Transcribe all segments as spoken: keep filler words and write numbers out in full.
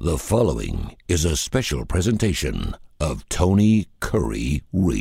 The following is a special presentation of Tony Curry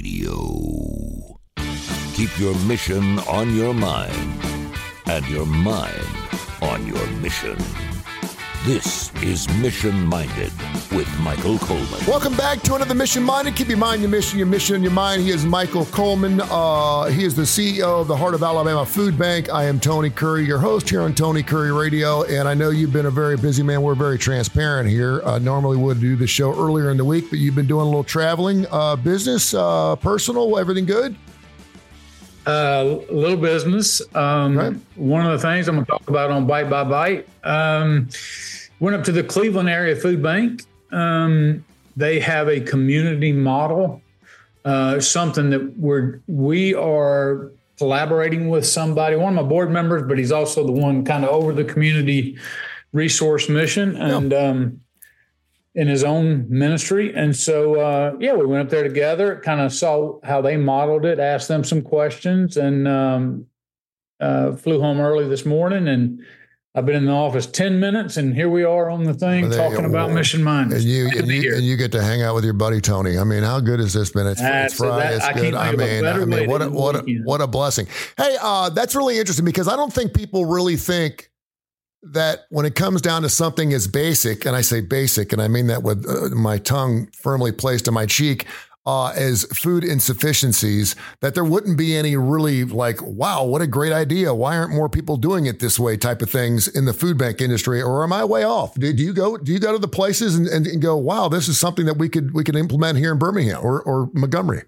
Radio. Keep your mission on your mind and your mind on your mission. This is Mission Minded with Michael Coleman. Welcome back to another Mission Minded. Keep your mind, your mission, your mission on your mind. He is Michael Coleman. Uh, he is the C E O of the Heart of Alabama Food Bank. I am Tony Curry, your host here on Tony Curry Radio. And I know you've been a very busy man. We're very transparent here. Uh, normally would do the show earlier in the week, but you've been doing a little traveling, uh, business, uh, personal, everything good? Uh, a little business. Um, right. One of the things I'm going to talk about on Bite by Bite. Um, went up to the Cleveland area food bank. Um, they have a community model, uh, something that we're, we are collaborating with somebody, one of my board members, but he's also the one kind of over the community resource mission and, yeah. um, in his own ministry. And so, uh, yeah, we went up there together, kind of saw how they modeled it, asked them some questions, and um, uh, flew home early this morning. And I've been in the office ten minutes, and here we are on the thing well, talking about Mission Minded. And you, and you, and you get to hang out with your buddy, Tony. I mean, how good has this been? It's, it's Friday. That, it's I good. I mean, I mean, what a, what, a, what a blessing. Hey, uh, that's really interesting because I don't think people really think that when it comes down to something as basic, and I say basic, and I mean that with uh, my tongue firmly placed on my cheek, uh, as food insufficiencies, that there wouldn't be any really like, wow, what a great idea. Why aren't more people doing it this way type of things in the food bank industry? Or am I way off? Do, do you go, do you go to the places and, and, and go, wow, this is something that we could, we could implement here in Birmingham or, or Montgomery?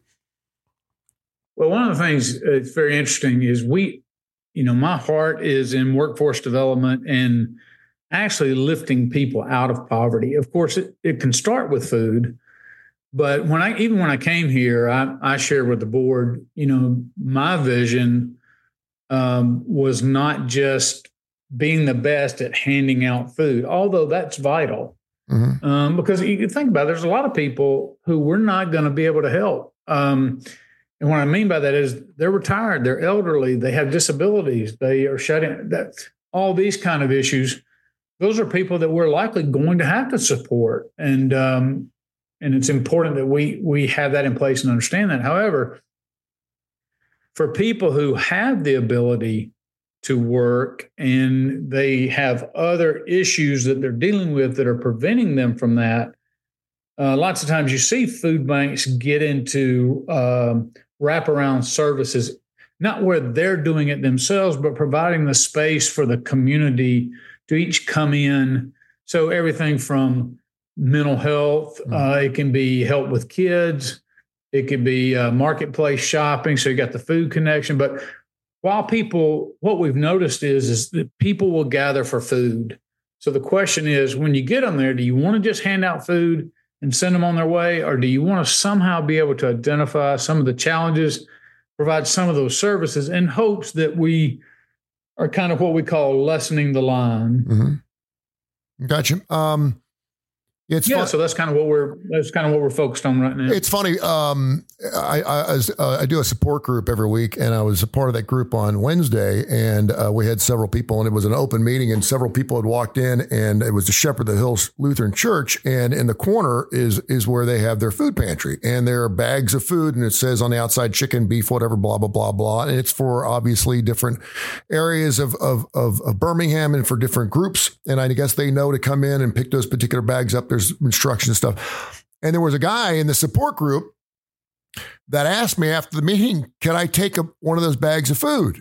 Well, one of the things that's very interesting is we, you know, my heart is in workforce development and actually lifting people out of poverty. Of course, it, it can start with food, but when I even when I came here, I, I shared with the board, you know, my vision um, was not just being the best at handing out food, although that's vital. Mm-hmm. Um, because you think about it, there's a lot of people who we're not going to be able to help. Um, And what I mean by that is they're retired, they're elderly, they have disabilities, they are shutting that all these kind of issues. Those are people that we're likely going to have to support. And um, and it's important that we we have that in place and understand that. However, for people who have the ability to work and they have other issues that they're dealing with that are preventing them from that, uh, lots of times you see food banks get into um, wraparound services, not where they're doing it themselves, but providing the space for the community to each come in. So everything from mental health, mm-hmm. uh, it can be help with kids, it could be uh, marketplace shopping. So you got the food connection. But while people, what we've noticed is, is that people will gather for food. So the question is, when you get them there, do you want to just hand out food and send them on their way? Or do you want to somehow be able to identify some of the challenges, provide some of those services in hopes that we are kind of what we call lessening the line? Mm-hmm. Gotcha. Um, it's yeah, fun- so that's kind of what we're that's kind of what we're focused on right now. It's funny. Um, I I, was, uh, I do a support group every week, and I was a part of that group on Wednesday, and uh, we had several people, and it was an open meeting, and several people had walked in, and it was the Shepherd of the Hills Lutheran Church, and in the corner is is where they have their food pantry, and there are bags of food, and it says on the outside chicken, beef, whatever, blah blah blah blah, and it's for obviously different areas of of of, of Birmingham and for different groups, and I guess they know to come in and pick those particular bags up. There's instruction stuff. And there was a guy in the support group that asked me after the meeting, can I take a, one of those bags of food?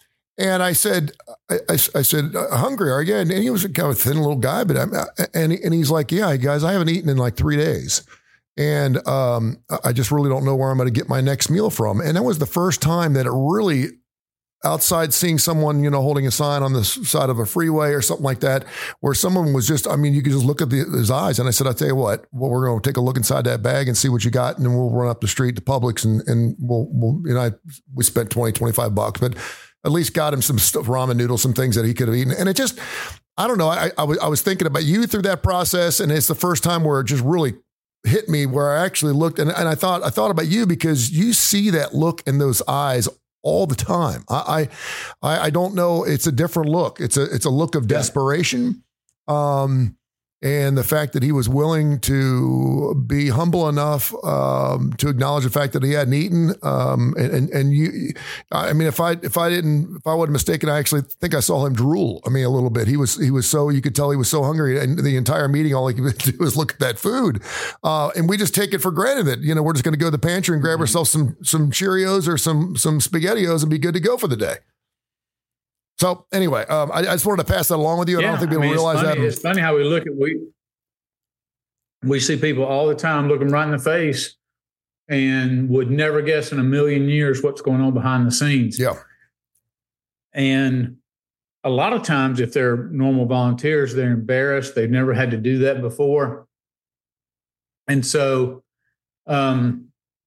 And I said, I, I, I said, hungry, are you? And he was a kind of thin little guy, but I'm, and, and he's like, yeah, guys, I haven't eaten in like three days. And um, I just really don't know where I'm going to get my next meal from. And that was the first time that it really, outside seeing someone, you know, holding a sign on the side of a freeway or something like that, where someone was just, I mean, you could just look at the, his eyes. And I said, I'll tell you what, well, we're going to take a look inside that bag and see what you got. And then we'll run up the street to Publix and, and we'll, we'll, you know, I, we spent twenty, twenty-five bucks, but at least got him some stuff, ramen noodles, some things that he could have eaten. And it just, I don't know. I, I was, I was thinking about you through that process. And it's the first time where it just really hit me where I actually looked and, and I thought, I thought about you because you see that look in those eyes all the time. I, I, I don't know. It's a different look. It's a, it's a look of desperation. Um, And the fact that he was willing to be humble enough um, to acknowledge the fact that he hadn't eaten, um, and and, and you, I mean, if I if I didn't if I wasn't mistaken, I actually think I saw him drool. I mean, a little bit. He was he was so you could tell he was so hungry, and the entire meeting all he could do was look at that food, uh, and we just take it for granted that you know we're just going to go to the pantry and grab mm-hmm. ourselves some some Cheerios or some some SpaghettiOs and be good to go for the day. So anyway, um, I, I just wanted to pass that along with you. Yeah, I don't think people I mean, realize it's funny, that. It's funny how we look at we we see people all the time looking right in the face and would never guess in a million years what's going on behind the scenes. Yeah. And a lot of times, if they're normal volunteers, they're embarrassed. They've never had to do that before. And so um,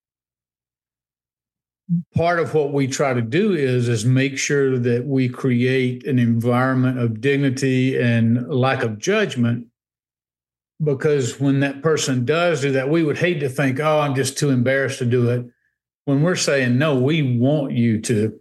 part of what we try to do is, is make sure that we create an environment of dignity and lack of judgment, because when that person does do that, we would hate to think, oh, I'm just too embarrassed to do it. When we're saying, no, we want you to,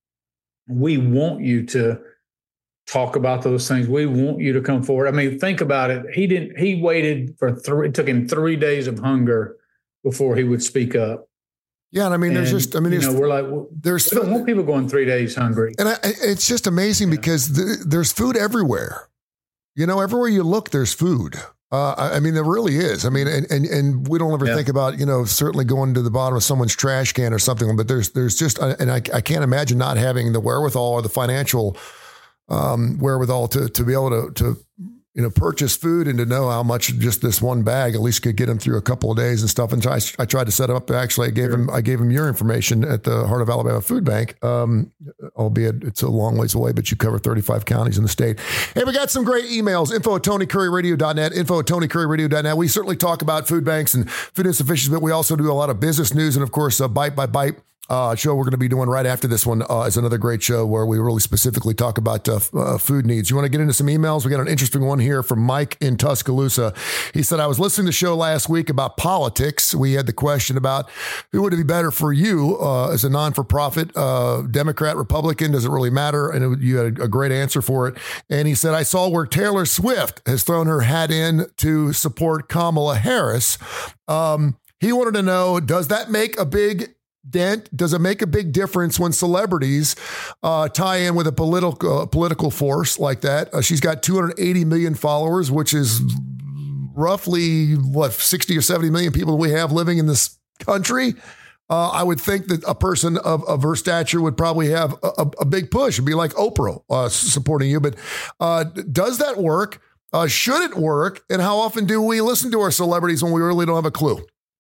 we want you to talk about those things. We want you to come forward. I mean, think about it. He didn't, he waited for three, it took him three days of hunger before he would speak up. Yeah. And I mean, and, there's just, I mean, you know, we're like, well, there's, we don't want people going three days hungry. And I, it's just amazing yeah. because the, there's food everywhere. You know, everywhere you look, there's food. Uh, I mean, there really is. I mean, and and, and we don't ever yeah. think about, you know, certainly going to the bottom of someone's trash can or something, but there's there's just, and I, I can't imagine not having the wherewithal or the financial um, wherewithal to to be able to to you know purchase food and to know how much just this one bag at least could get him through a couple of days and stuff. And I, I tried to set him up. Actually, I gave sure. him I gave him your information at the Heart of Alabama Food Bank, um, albeit it's a long ways away, but you cover thirty-five counties in the state. Hey, we got some great emails. Info at Tony Curry Radio dot net. Info at Tony Curry Radio dot net. We certainly talk about food banks and food insufficiency, but we also do a lot of business news and, of course, uh, Bite by Bite. Uh, show we're going to be doing right after this one uh, is another great show where we really specifically talk about uh, f- uh, food needs. You want to get into some emails? We got an interesting one here from Mike in Tuscaloosa. He said, I was listening to the show last week about politics. We had the question about who would it be better for you uh, as a non-for-profit, uh, Democrat, Republican, does it really matter? And it, you had a, a great answer for it. And he said, I saw where Taylor Swift has thrown her hat in to support Kamala Harris. Um, he wanted to know, does that make a big dent? Does it make a big difference when celebrities uh, tie in with a political uh, political force like that? Uh, she's got two hundred eighty million followers, which is roughly what sixty or seventy million people we have living in this country. Uh, I would think that a person of, of her stature would probably have a, a, a big push. It'd be like Oprah uh, supporting you. But uh, does that work? Uh, should it work? And how often do we listen to our celebrities when we really don't have a clue?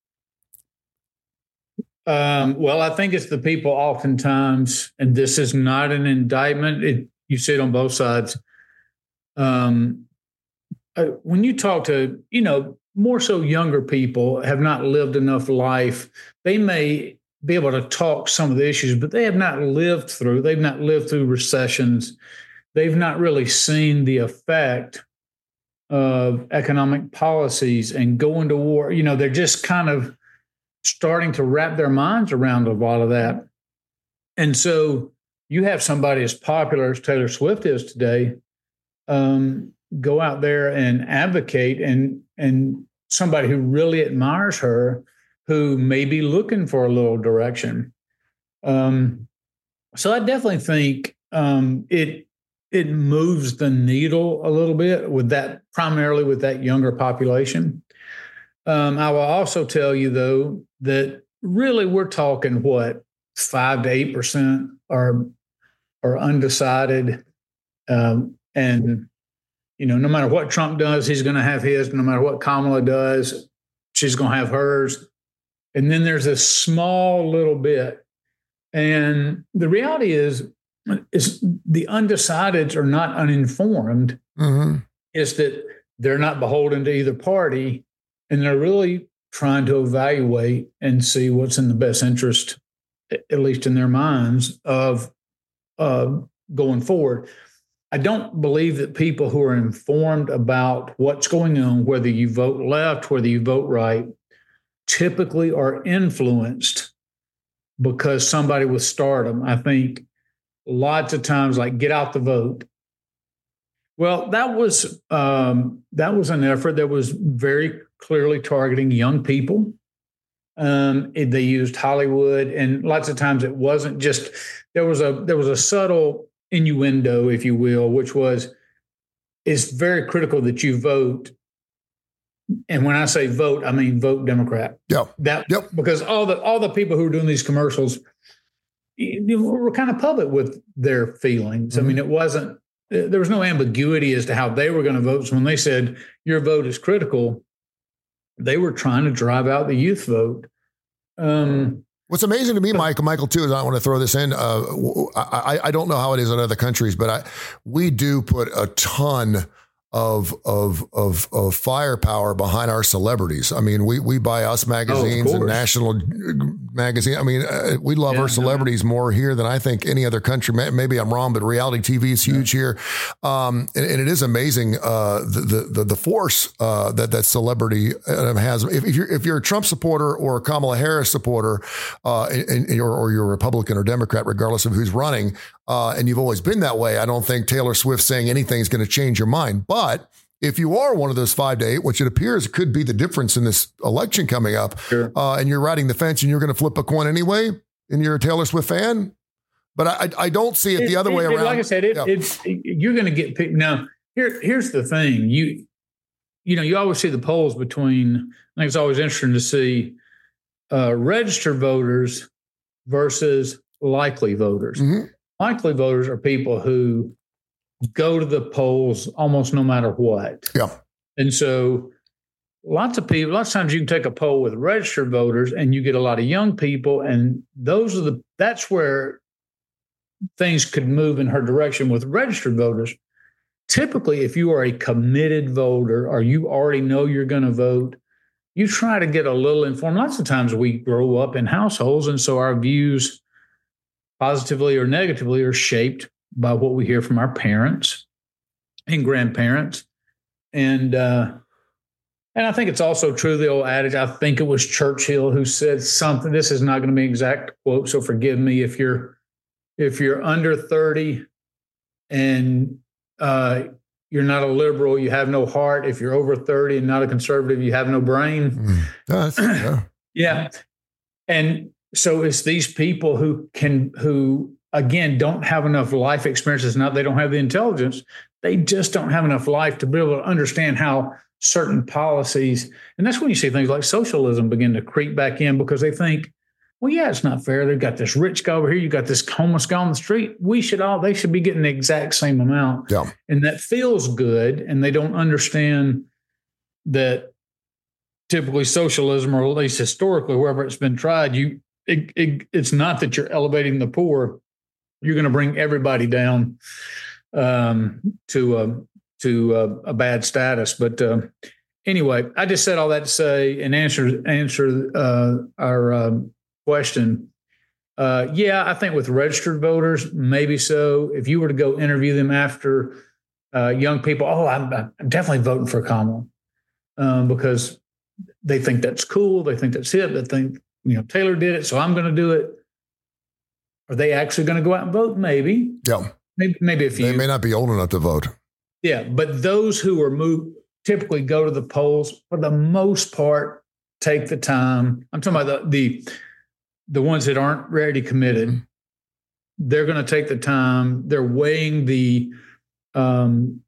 Um, well, I think it's the people oftentimes, and this is not an indictment. It, you see it on both sides. Um, uh, when you talk to, you know, more so younger people have not lived enough life. They may be able to talk some of the issues, but they have not lived through, they've not lived through recessions. They've not really seen the effect of economic policies and going to war. You know, they're just kind of starting to wrap their minds around a lot of that. And so you have somebody as popular as Taylor Swift is today, um, go out there and advocate, and and somebody who really admires her, who may be looking for a little direction. Um, so I definitely think um, it it moves the needle a little bit with that, primarily with that younger population. Um, I will also tell you, though, that really we're talking, what, five to eight percent are, are undecided. Um, and, you know, no matter what Trump does, he's going to have his. No matter what Kamala does, she's going to have hers. And then there's a small little bit. And the reality is, is the undecideds are not uninformed. Mm-hmm. It's that they're not beholden to either party. And they're really trying to evaluate and see what's in the best interest, at least in their minds, of uh, going forward. I don't believe that people who are informed about what's going on, whether you vote left, whether you vote right, typically are influenced because somebody with stardom. I think lots of times, like, get out the vote. Well, that was um, that was an effort that was very clearly targeting young people. Um, it, they used Hollywood, and lots of times it wasn't just there was a there was a subtle innuendo, if you will, which was it's very critical that you vote. And when I say vote, I mean vote Democrat. Yeah, that yep. Because all the all the people who are doing these commercials you know, were kind of public with their feelings. Mm-hmm. I mean, it wasn't. There was no ambiguity as to how they were going to vote. So when they said your vote is critical, they were trying to drive out the youth vote. Um, What's amazing to me, Michael, Michael, too, is I want to throw this in. Uh, I, I don't know how it is in other countries, but I, we do put a ton of of of of firepower behind our celebrities. I mean, we we buy Us magazines oh, and National magazine. I mean, uh, we love yeah, our celebrities no. more here than I think any other country. Maybe I'm wrong, but reality T V is huge yeah. here, um, and, and it is amazing uh, the, the the force uh, that that celebrity has. If, if you're if you're a Trump supporter or a Kamala Harris supporter, uh, and, and, or, or you're a Republican or Democrat, regardless of who's running. Uh, and you've always been that way. I don't think Taylor Swift saying anything is going to change your mind. But if you are one of those five to eight, which it appears could be the difference in this election coming up, sure. uh, and you're riding the fence and you're going to flip a coin anyway, and you're a Taylor Swift fan. But I, I don't see it, it the other it, way it, around. Like I said, it, yeah. it's you're going to get picked. Now, here, here's the thing. You, you know, you always see the polls between. I think it's always interesting to see uh, registered voters versus likely voters. Mm-hmm. Likely voters are people who go to the polls almost no matter what. Yeah. And so lots of people, lots of times you can take a poll with registered voters and you get a lot of young people. And those are the, that's where things could move in her direction with registered voters. Typically, if you are a committed voter or you already know you're going to vote, you try to get a little informed. Lots of times we grow up in households. And so our views positively or negatively are shaped by what we hear from our parents and grandparents. And uh, and I think it's also true, the old adage, I think it was Churchill who said something, this is not going to be an exact quote, so forgive me, if you're if you're under thirty and uh, you're not a liberal, you have no heart. If you're over thirty and not a conservative, you have no brain. Mm. That's, yeah. yeah. And so it's these people who can, who again, don't have enough life experiences. Not they don't have the intelligence. They just don't have enough life to be able to understand how certain policies. And that's when you see things like socialism begin to creep back in because they think, well, yeah, it's not fair. They've got this rich guy over here. You got this homeless guy on the street. We should all, they should be getting the exact same amount. Yeah. And that feels good. And they don't understand that typically socialism, or at least historically, wherever it's been tried, you, It, it, it's not that you're elevating the poor; you're going to bring everybody down um, to a to a, a bad status. But uh, anyway, I just said all that to say and answer answer uh, our um, question. Uh, yeah, I think with registered voters, maybe so. If you were to go interview them after uh, young people, oh, I'm, I'm definitely voting for Kamala um, because they think that's cool. They think that's it. They think. You know, Taylor did it, so I'm going to do it. Are they actually going to go out and vote? Maybe. Yeah. Maybe, maybe a few. They may not be old enough to vote. Yeah, but those who are moved typically go to the polls for the most part. Take the time. I'm talking about the the, the ones that aren't ready committed. Mm-hmm. They're going to take the time. They're weighing the um,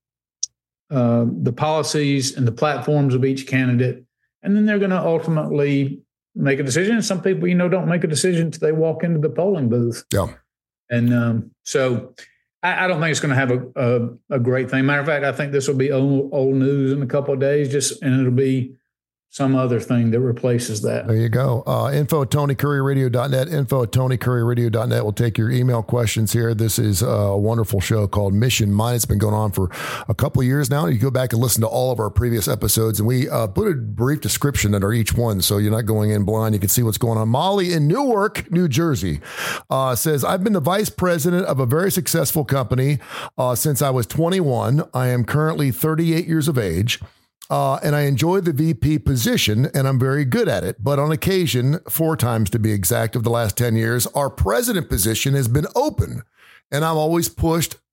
uh, the policies and the platforms of each candidate, and then they're going to ultimately make a decision. And some people, you know, don't make a decision until they walk into the polling booth. Yeah. And um, so I, I don't think it's going to have a, a, a great thing. Matter of fact, I think this will be old, old news in a couple of days, just, and it'll be some other thing that replaces that. There you go. Uh, info at Tony Curry Radio dot net. Info at Tony Curry Radio dot net. We'll take your email questions here. This is a wonderful show called Mission Mind. It's been going on for a couple of years now. You go back and listen to all of our previous episodes, and we uh, put a brief description under each one, so you're not going in blind. You can see what's going on. Molly in Newark, New Jersey, uh, says, I've been the vice president of a very successful company uh, since I was twenty-one. I am currently thirty-eight years of age. Uh, and I enjoy the V P position, and I'm very good at it. But on occasion, four times to be exact, of the last ten years, our president position has been open, and I'm always pushed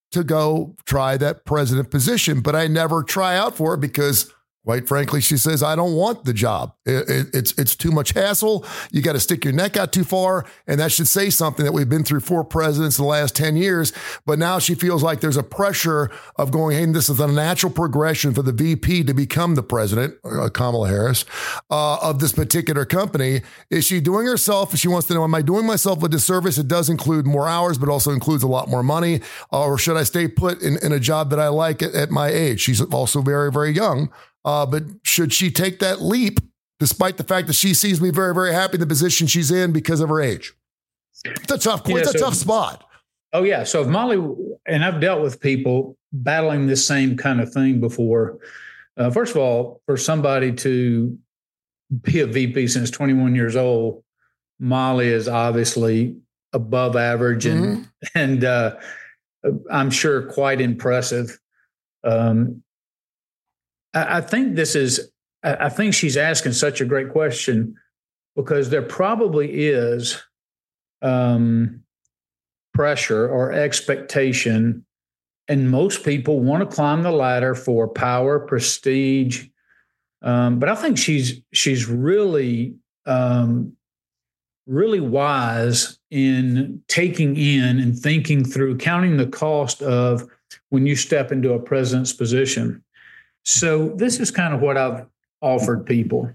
to go try that president position, but I never try out for it because, quite frankly, she says, I don't want the job. It, it, it's it's too much hassle. You got to stick your neck out too far. And that should say something that we've been through four presidents in the last ten years. But now she feels like there's a pressure of going, hey, this is a natural progression for the V P to become the president, uh, Kamala Harris, uh, of this particular company. Is she doing herself? She wants to know, am I doing myself a disservice? It does include more hours, but also includes a lot more money. Or should I stay put in, in a job that I like at, at my age? She's also very, very young. Uh, but should she take that leap, despite the fact that she sees me very, very happy in the position she's in because of her age? It's a tough, yeah, it's so, a tough spot. Oh, yeah. So if Molly, and I've dealt with people battling this same kind of thing before. Uh, first of all, for somebody to be a V P since twenty-one years old, Molly is obviously above average and, mm-hmm. and uh, I'm sure quite impressive. Um, I think this is, I think she's asking such a great question because there probably is um, pressure or expectation, and most people want to climb the ladder for power, prestige. Um, but I think she's she's really, um, really wise in taking in and thinking through, counting the cost of when you step into a president's position. So this is kind of what I've offered people.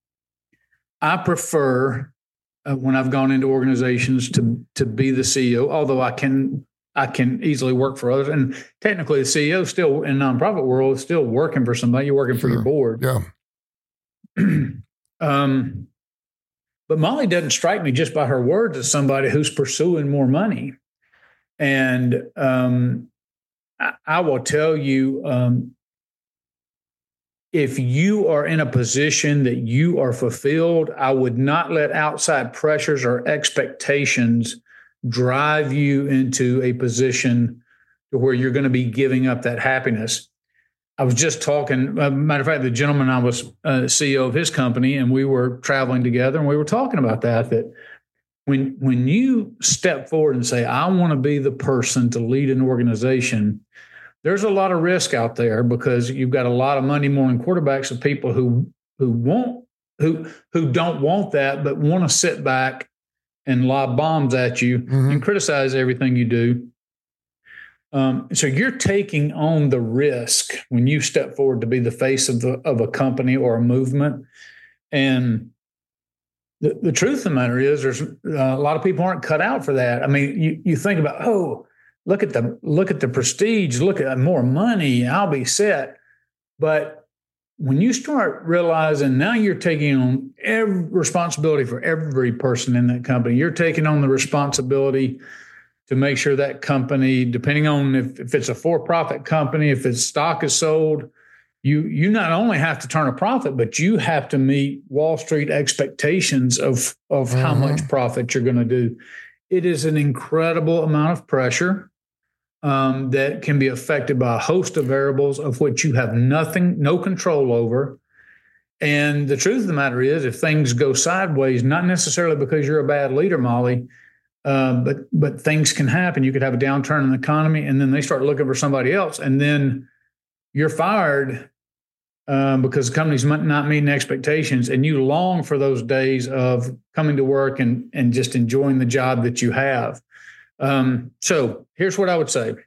I prefer uh, when I've gone into organizations to to be the C E O, although I can I can easily work for others. And technically the C E O still in the nonprofit world is still working for somebody. You're working for sure. your board. Yeah. um, but Molly doesn't strike me just by her words as somebody who's pursuing more money. And um, I, I will tell you, um, if you are in a position that you are fulfilled, I would not let outside pressures or expectations drive you into a position where you're going to be giving up that happiness. I was just talking, uh, matter of fact, the gentleman I was uh, C E O of his company, and we were traveling together, and we were talking about that, that when, when you step forward and say, I want to be the person to lead an organization, there's a lot of risk out there because you've got a lot of money morning quarterbacks of people who who won't who who don't want that, but want to sit back and lob bombs at you mm-hmm. and criticize everything you do. Um, so you're taking on the risk when you step forward to be the face of the of a company or a movement. And the, the truth of the matter is, there's uh, a lot of people aren't cut out for that. I mean, you you think about, oh, Look at the look at the prestige, look at more money, I'll be set. But when you start realizing now you're taking on every responsibility for every person in that company, you're taking on the responsibility to make sure that company, depending on if, if it's a for-profit company, if its stock is sold, you you not only have to turn a profit, but you have to meet Wall Street expectations of, of mm-hmm. how much profit you're going to do. It is an incredible amount of pressure. Um, that can be affected by a host of variables of which you have nothing, no control over. And the truth of the matter is, if things go sideways, not necessarily because you're a bad leader, Molly, uh, but but things can happen. You could have a downturn in the economy, and then they start looking for somebody else, and then you're fired um, because the company's not meeting expectations, and you long for those days of coming to work and and just enjoying the job that you have. Um, so here's what I would say.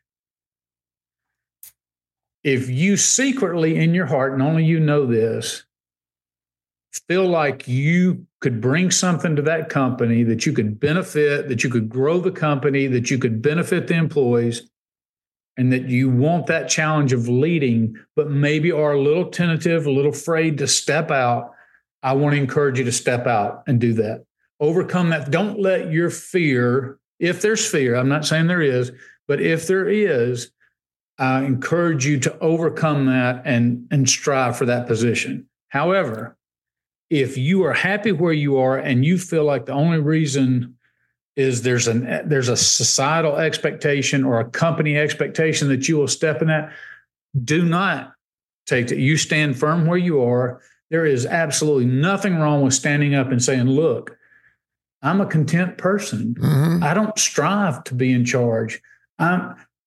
If you secretly in your heart, and only you know this, feel like you could bring something to that company, that you could benefit, that you could grow the company, that you could benefit the employees, and that you want that challenge of leading, but maybe are a little tentative, a little afraid to step out, I want to encourage you to step out and do that. Overcome that. Don't let your fear, if there's fear, I'm not saying there is, but if there is, I encourage you to overcome that and, and strive for that position. However, if you are happy where you are and you feel like the only reason is there's an there's a societal expectation or a company expectation that you will step in that, do not take it. You stand firm where you are. There is absolutely nothing wrong with standing up and saying, look, I'm a content person. Mm-hmm. I don't strive to be in charge. I'm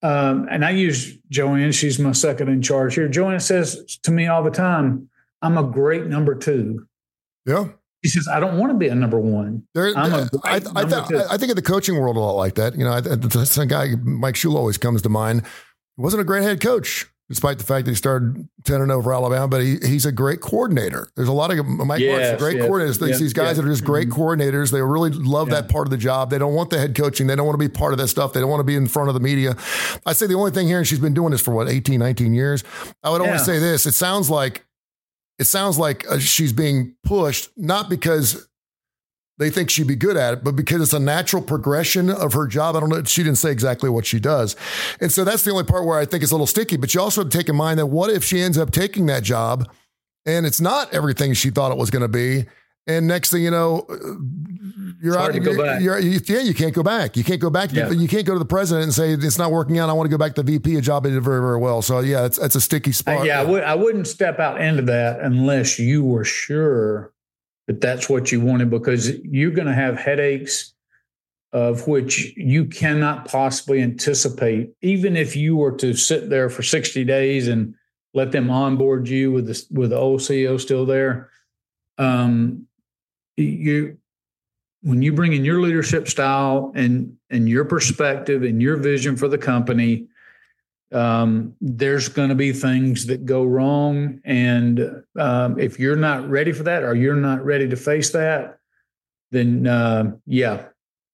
um, and I use Joanne. She's my second in charge here. Joanne says to me all the time, I'm a great number two. Yeah. She says, I don't want to be a number one. There, I'm a I, I, th- I think in the coaching world, a lot like that. You know, I, that's a guy, Mike Shula always comes to mind. He wasn't a great head coach, despite the fact that he started ten and oh for Alabama, but he, he's a great coordinator. There's a lot of Mike yes, Mark's great yes, coordinators. There's yes, these guys yes. that are just great mm-hmm. coordinators. They really love yeah. that part of the job. They don't want the head coaching. They don't want to be part of that stuff. They don't want to be in front of the media. I say the only thing here, and she's been doing this for what, eighteen, nineteen years. I would only yeah. say this. It sounds like, it sounds like uh, she's being pushed, not because they think she'd be good at it, but because it's a natural progression of her job. I don't know. She didn't say exactly what she does. And so that's the only part where I think it's a little sticky, but you also have to take in mind that what if she ends up taking that job and it's not everything she thought it was going to be. And next thing you know, you're it's out. To go you're, back. You're, you, yeah, you can't go back. You can't go back. To yeah. the, you can't go to the president and say, it's not working out. I want to go back to the V P, a job I did very, very well. So yeah, it's, it's a sticky spot. Uh, yeah, I, would, I wouldn't step out into that unless you were sure that that's what you wanted, because you're going to have headaches of which you cannot possibly anticipate. Even if you were to sit there for sixty days and let them onboard you with the, with the old C E O still there, um, you when you bring in your leadership style and and your perspective and your vision for the company, um, there's going to be things that go wrong. And um, if you're not ready for that, or you're not ready to face that, then uh, yeah,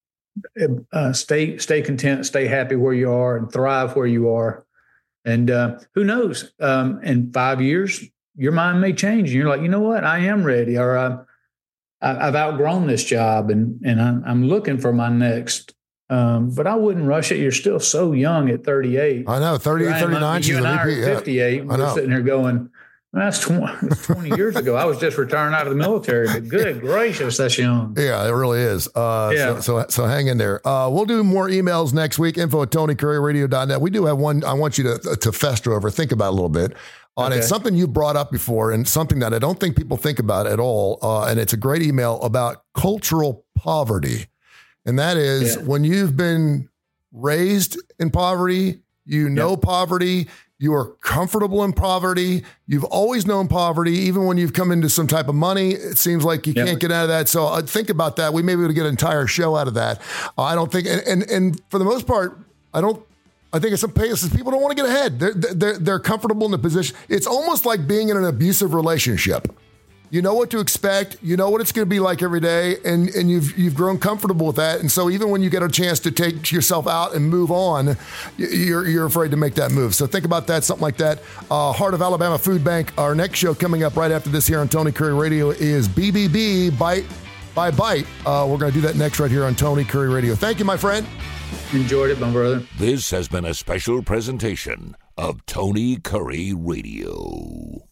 uh, stay stay content, stay happy where you are, and thrive where you are. And uh, who knows? Um, in five years, your mind may change, and you're like, you know what? I am ready, or uh, I, I've outgrown this job, and and I'm, I'm looking for my next. Um, but I wouldn't rush it. You're still so young at thirty-eight. I know, thirty-eight, thirty-nine. You and I are fifty-eight. Yeah. We're sitting here going, well, that's twenty, twenty years ago. I was just retiring out of the military, but good gracious, that's young. Yeah, it really is. Uh, yeah. So, so, so hang in there. Uh, we'll do more emails next week. Info at Tony Curry Radio dot net. We do have one I want you to, to fester over, think about a little bit on okay. it. Something you brought up before, and something that I don't think people think about at all. Uh, and it's a great email about cultural poverty. And that is yeah. when you've been raised in poverty, you know yep. poverty, you are comfortable in poverty, you've always known poverty, even when you've come into some type of money, it seems like you yep. can't get out of that. So uh, think about that. We may be able to get an entire show out of that. Uh, I don't think, and, and and for the most part, I don't, I think in some places people don't want to get ahead. They're, they're, they're comfortable in the position. It's almost like being in an abusive relationship. You know what to expect. You know what it's going to be like every day, and, and you've you've grown comfortable with that. And so even when you get a chance to take yourself out and move on, you're you're afraid to make that move. So think about that, something like that. Uh, Heart of Alabama Food Bank. Our next show coming up right after this here on Tony Curry Radio is B B B, Bite by Bite. Uh, we're going to do that next right here on Tony Curry Radio. Thank you, my friend. Enjoyed it, my brother. This has been a special presentation of Tony Curry Radio.